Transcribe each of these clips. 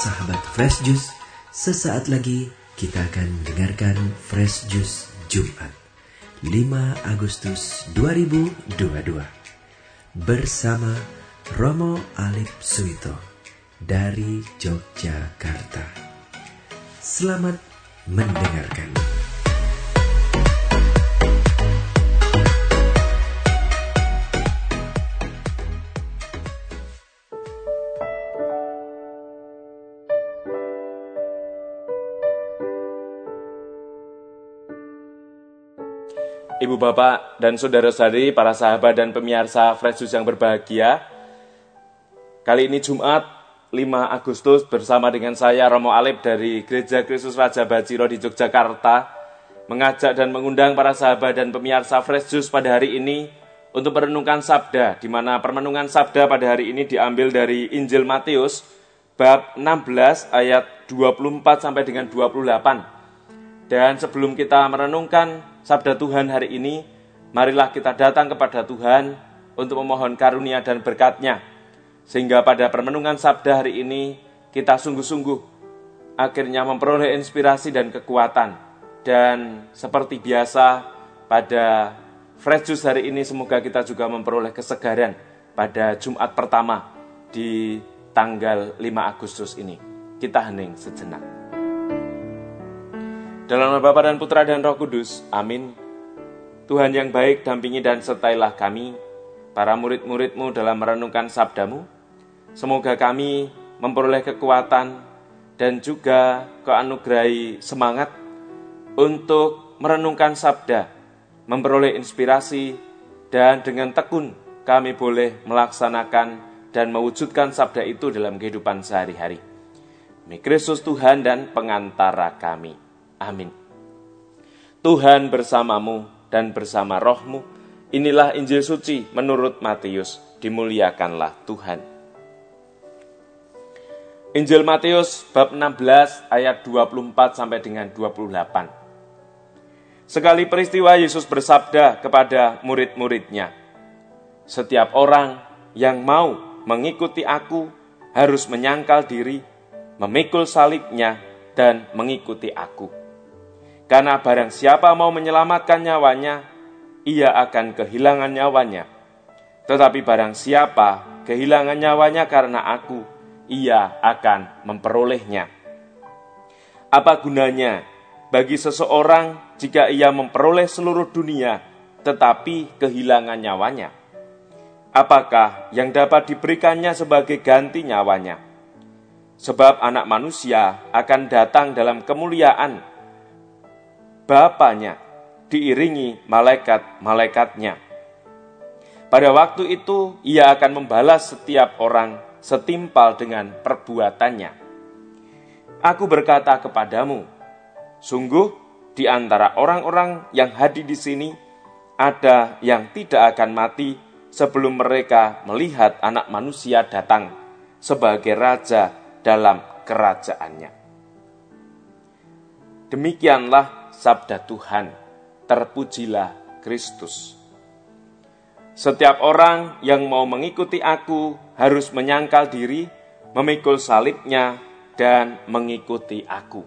sahabat Fresh Juice, sesaat lagi kita akan mendengarkan Fresh Juice Jumat 5 Agustus 2022 bersama Romo Alip Suito dari Yogyakarta. Selamat mendengarkan. Ibu bapak dan saudara-saudari, para sahabat dan pemirsa Fresh Juice yang berbahagia. Kali ini Jumat 5 Agustus bersama dengan saya Romo Alip dari Gereja Kristus Raja Baciro di Yogyakarta mengajak dan mengundang para sahabat dan pemirsa Fresh Juice pada hari ini untuk merenungkan sabda, di mana permenungan sabda pada hari ini diambil dari Injil Matius bab 16 ayat 24 sampai dengan 28. Dan sebelum kita merenungkan sabda Tuhan hari ini, marilah kita datang kepada Tuhan untuk memohon karunia dan berkat-Nya. Sehingga pada permenungan sabda hari ini, kita sungguh-sungguh akhirnya memperoleh inspirasi dan kekuatan. Dan seperti biasa, pada Fresh Juice hari ini, semoga kita juga memperoleh kesegaran pada Jumat pertama di tanggal 5 Agustus ini. Kita hening sejenak. Dalam nama Bapa dan Putra dan Roh Kudus, amin. Tuhan yang baik, dampingi dan sertailah kami, para murid-murid-Mu dalam merenungkan sabda-Mu. Semoga kami memperoleh kekuatan dan juga keanugerahi semangat untuk merenungkan sabda, memperoleh inspirasi, dan dengan tekun kami boleh melaksanakan dan mewujudkan sabda itu dalam kehidupan sehari-hari. Demi Kristus Tuhan dan pengantara kami. Amin. Tuhan bersamamu dan bersama rohmu. Inilah Injil suci menurut Matius. Dimuliakanlah Tuhan. Injil Matius bab 16 ayat 24 sampai dengan 28. Sekali peristiwa Yesus bersabda kepada murid-muridnya, "Setiap orang yang mau mengikuti aku harus menyangkal diri, memikul salibnya dan mengikuti aku. Karena barang siapa mau menyelamatkan nyawanya, ia akan kehilangan nyawanya. Tetapi barang siapa kehilangan nyawanya karena aku, ia akan memperolehnya. Apa gunanya bagi seseorang jika ia memperoleh seluruh dunia, tetapi kehilangan nyawanya? Apakah yang dapat diberikannya sebagai ganti nyawanya? Sebab anak manusia akan datang dalam kemuliaan Bapanya, diiringi malaikat-malaikatnya. Pada waktu itu, ia akan membalas setiap orang setimpal dengan perbuatannya. Aku berkata kepadamu, sungguh di antara orang-orang yang hadir di sini, ada yang tidak akan mati sebelum mereka melihat Anak Manusia datang sebagai Raja dalam kerajaannya." Demikianlah sabda Tuhan, terpujilah Kristus. Setiap orang yang mau mengikuti aku harus menyangkal diri, memikul salibnya, dan mengikuti aku.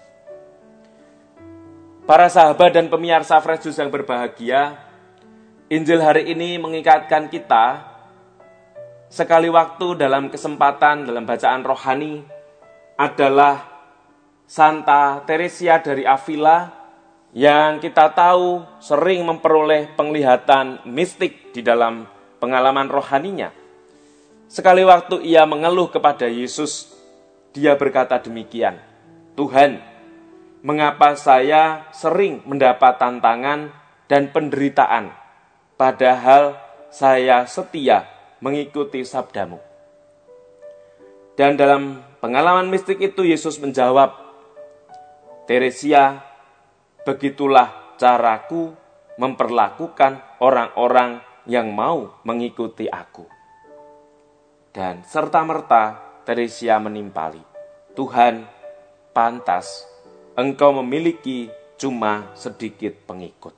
Para sahabat dan pemirsa Fresh Juice yang berbahagia, Injil hari ini mengingatkan kita, sekali waktu dalam kesempatan dalam bacaan rohani adalah Santa Teresia dari Avila, yang kita tahu sering memperoleh penglihatan mistik di dalam pengalaman rohaninya. Sekali waktu ia mengeluh kepada Yesus, dia berkata demikian, "Tuhan, mengapa saya sering mendapat tantangan dan penderitaan, padahal saya setia mengikuti sabdamu?" Dan dalam pengalaman mistik itu Yesus menjawab, "Teresia, begitulah caraku memperlakukan orang-orang yang mau mengikuti aku." Dan serta-merta Teresia menimpali, "Tuhan, pantas engkau memiliki cuma sedikit pengikut."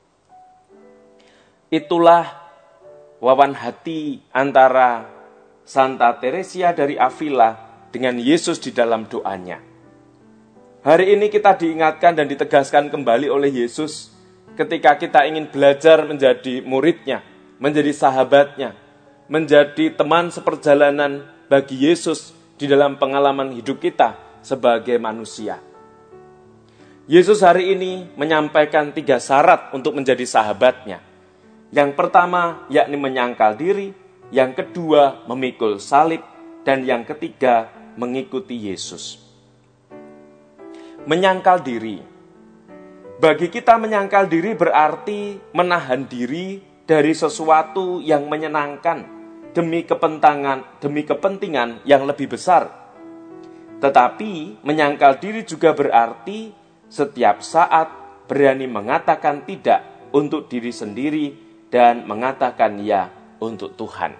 Itulah wawan hati antara Santa Teresia dari Avila dengan Yesus di dalam doanya. Hari ini kita diingatkan dan ditegaskan kembali oleh Yesus ketika kita ingin belajar menjadi muridnya, menjadi sahabatnya, menjadi teman seperjalanan bagi Yesus di dalam pengalaman hidup kita sebagai manusia. Yesus hari ini menyampaikan 3 syarat untuk menjadi sahabatnya. Yang pertama yakni menyangkal diri, yang kedua memikul salib, dan yang ketiga mengikuti Yesus. Menyangkal diri. Bagi kita menyangkal diri berarti menahan diri dari sesuatu yang menyenangkan demi kepentingan yang lebih besar. Tetapi menyangkal diri juga berarti setiap saat berani mengatakan tidak untuk diri sendiri dan mengatakan ya untuk Tuhan.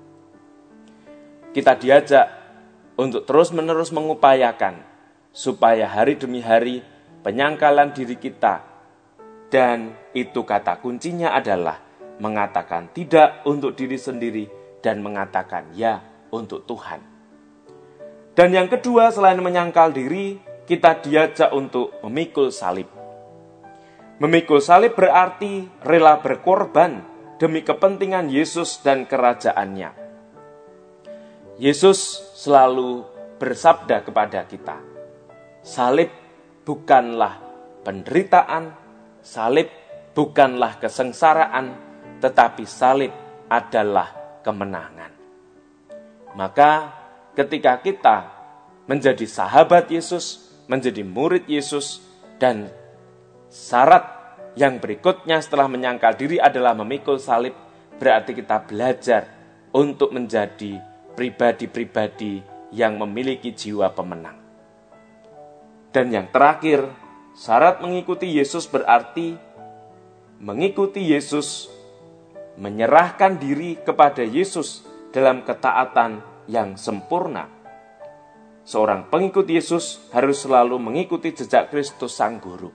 Kita diajak untuk terus-menerus mengupayakan supaya hari demi hari penyangkalan diri kita, dan itu kata kuncinya adalah mengatakan tidak untuk diri sendiri dan mengatakan ya untuk Tuhan. Dan yang kedua, selain menyangkal diri, kita diajak untuk memikul salib. Memikul salib berarti rela berkorban demi kepentingan Yesus dan kerajaannya. Yesus selalu bersabda kepada kita, salib bukanlah penderitaan, salib bukanlah kesengsaraan, tetapi salib adalah kemenangan. Maka ketika kita menjadi sahabat Yesus, menjadi murid Yesus, dan syarat yang berikutnya setelah menyangkal diri adalah memikul salib, berarti kita belajar untuk menjadi pribadi-pribadi yang memiliki jiwa pemenang. Dan yang terakhir, syarat mengikuti Yesus berarti mengikuti Yesus, menyerahkan diri kepada Yesus dalam ketaatan yang sempurna. Seorang pengikut Yesus harus selalu mengikuti jejak Kristus Sang Guru.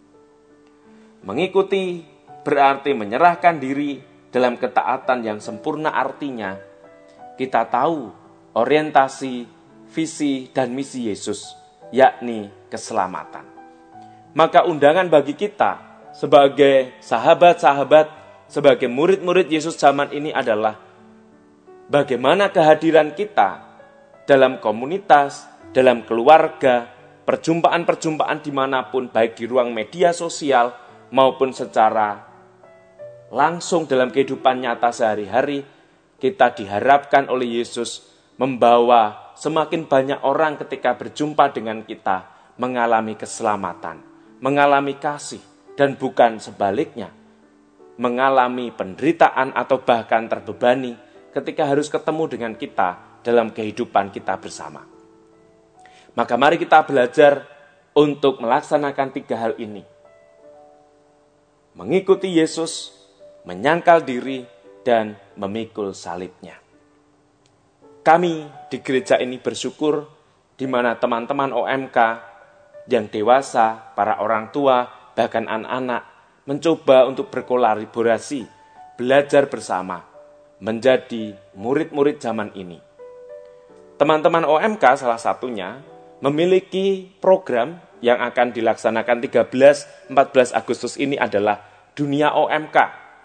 Mengikuti berarti menyerahkan diri dalam ketaatan yang sempurna, artinya kita tahu orientasi, visi, dan misi Yesus, yakni keselamatan. Maka undangan bagi kita sebagai sahabat-sahabat, sebagai murid-murid Yesus zaman ini adalah bagaimana kehadiran kita dalam komunitas, dalam keluarga, perjumpaan-perjumpaan dimanapun, baik di ruang media sosial maupun secara langsung dalam kehidupan nyata sehari-hari, kita diharapkan oleh Yesus membawa semakin banyak orang ketika berjumpa dengan kita mengalami keselamatan, mengalami kasih, dan bukan sebaliknya, mengalami penderitaan atau bahkan terbebani ketika harus ketemu dengan kita dalam kehidupan kita bersama. Maka mari kita belajar untuk melaksanakan 3 hal ini. Mengikuti Yesus, menyangkal diri, dan memikul salibnya. Kami di gereja ini bersyukur di mana teman-teman OMK yang dewasa, para orang tua, bahkan anak-anak mencoba untuk berkolaborasi, belajar bersama, menjadi murid-murid zaman ini. Teman-teman OMK salah satunya memiliki program yang akan dilaksanakan 13-14 Agustus ini adalah Dunia OMK.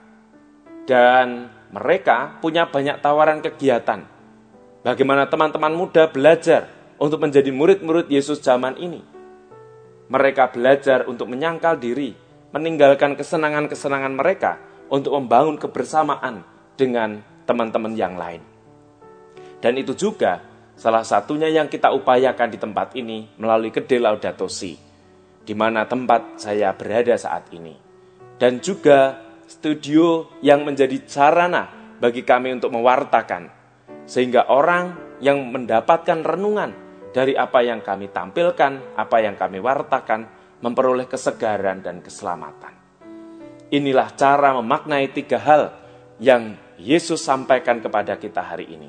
Dan mereka punya banyak tawaran kegiatan. Bagaimana teman-teman muda belajar untuk menjadi murid-murid Yesus zaman ini. Mereka belajar untuk menyangkal diri, meninggalkan kesenangan-kesenangan mereka untuk membangun kebersamaan dengan teman-teman yang lain. Dan itu juga salah satunya yang kita upayakan di tempat ini melalui Kedai Laudato Si, di mana tempat saya berada saat ini. Dan juga studio yang menjadi sarana bagi kami untuk mewartakan, sehingga orang yang mendapatkan renungan dari apa yang kami tampilkan, apa yang kami wartakan, memperoleh kesegaran dan keselamatan. Inilah cara memaknai 3 hal yang Yesus sampaikan kepada kita hari ini.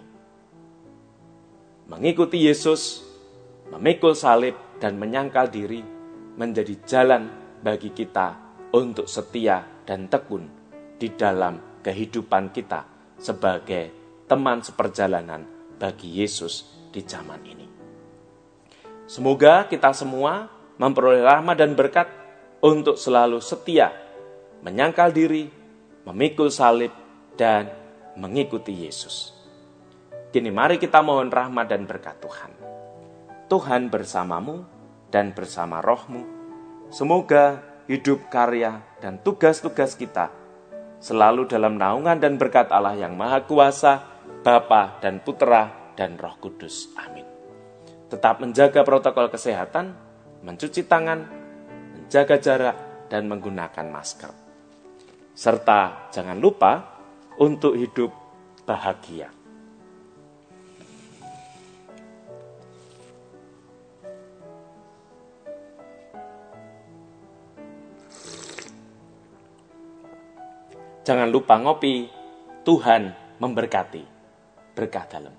Mengikuti Yesus, memikul salib, dan menyangkal diri menjadi jalan bagi kita untuk setia dan tekun di dalam kehidupan kita sebagai teman seperjalanan bagi Yesus di zaman ini. Semoga kita semua memperoleh rahmat dan berkat untuk selalu setia, menyangkal diri, memikul salib, dan mengikuti Yesus. Kini mari kita mohon rahmat dan berkat Tuhan. Tuhan bersamamu dan bersama rohmu. Semoga hidup, karya, dan tugas-tugas kita selalu dalam naungan dan berkat Allah yang Maha Kuasa, Bapa dan Putra dan Roh Kudus. Amin. Tetap menjaga protokol kesehatan, mencuci tangan, menjaga jarak, dan menggunakan masker. Serta jangan lupa untuk hidup bahagia. Jangan lupa ngopi. Tuhan memberkati. Berkah dalam.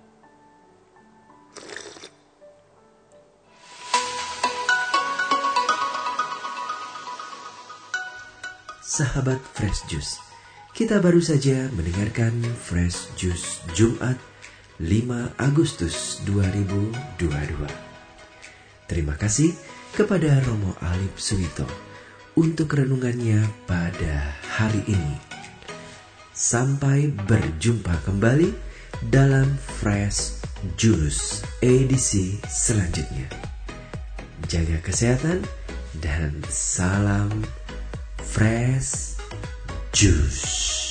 Sahabat Fresh Juice, kita baru saja mendengarkan Fresh Juice Jumat 5 Agustus 2022. Terima kasih kepada Romo Alip Suwito untuk renungannya pada hari ini. Sampai berjumpa kembali dalam Fresh Juice edisi selanjutnya. Jaga kesehatan dan salam Fresh Juice.